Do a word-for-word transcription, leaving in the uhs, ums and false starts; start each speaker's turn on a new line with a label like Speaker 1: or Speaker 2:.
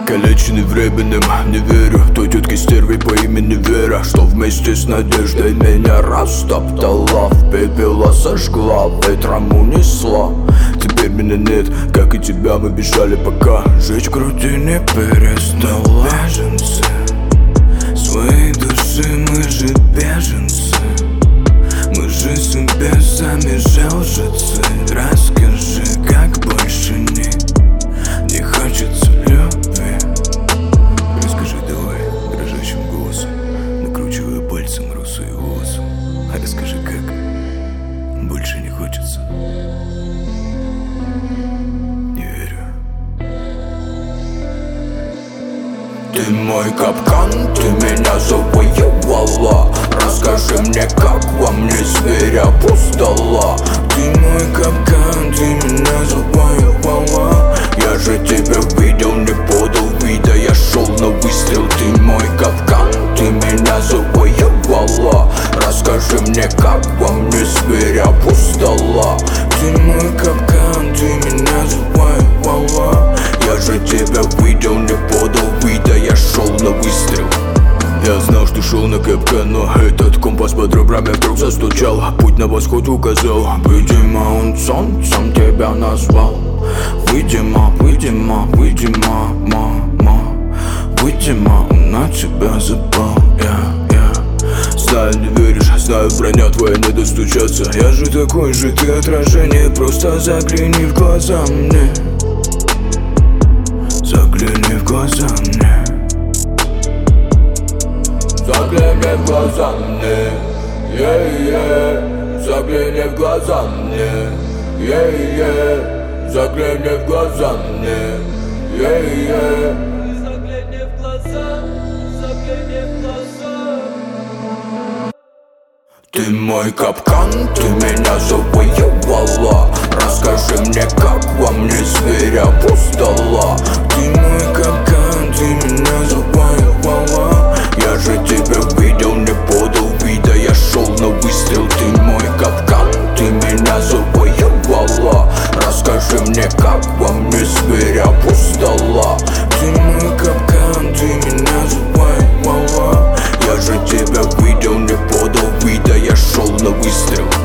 Speaker 1: Калеченный временем, не верю той тетке стерве по имени Вера, что вместе с надеждой меня растоптала, в пепела сожгла, ветром унесла. Теперь меня нет, как и тебя, мы бежали пока жечь груди не перестала. Беженцы своей души, мы же беженцы. Мы же себе сами же лжецы. Расскажи, как больше не, не хочется любви. Расскажи давай дрожащим голосом, накручивая пальцем русые волосы. А расскажи, как больше не хочется. Не верю. Ты мой капкан, ты меня завоевала. Расскажи мне, как во мне зверя пустала. Ты мой капкан, ты меня завоевала. Я же тебя видел, не подал вида, я шел на выстрел. Ты мой капкан, ты меня завоевала. Расскажи мне, как во мне зверя пустала. Ты мой капкан, ты меня завоевала. Я же тебя видел, не подал вида, я шел на выстрел. Я знал, что шел на капкан, но этот компас под ребрами вдруг застучал, путь на восход указал. Видимо, он солнцем тебя назвал. Видимо, видимо, видимо, мама. Видимо, он на тебя запал. Я, я знаю, не веришь, знаю, броня твоя не достучаться. Я же такой же, ты отражение, просто загляни в глаза мне. Загляни в глаза мне. Загляни в глаза мне, yeah-yeah. Загляни в глаза мне, yeah-yeah. Загляни в глаза мне, yeah-yeah.
Speaker 2: Загляни в глаза, загляни в глаза.
Speaker 1: Ты мой капкан, ты меня завоевала. Расскажи мне, как во мне зверя пустала. Ты мой капкан, ты меня завоевала. Я же тебя видел, не подал вида, я шел на выстрел. Ты мой капкан, ты меня завоевала. Расскажи мне, как во мне зверя пустала. Ты мой капкан, ты меня завоевала. Я же тебя видел, не подал вида, я шел на выстрел.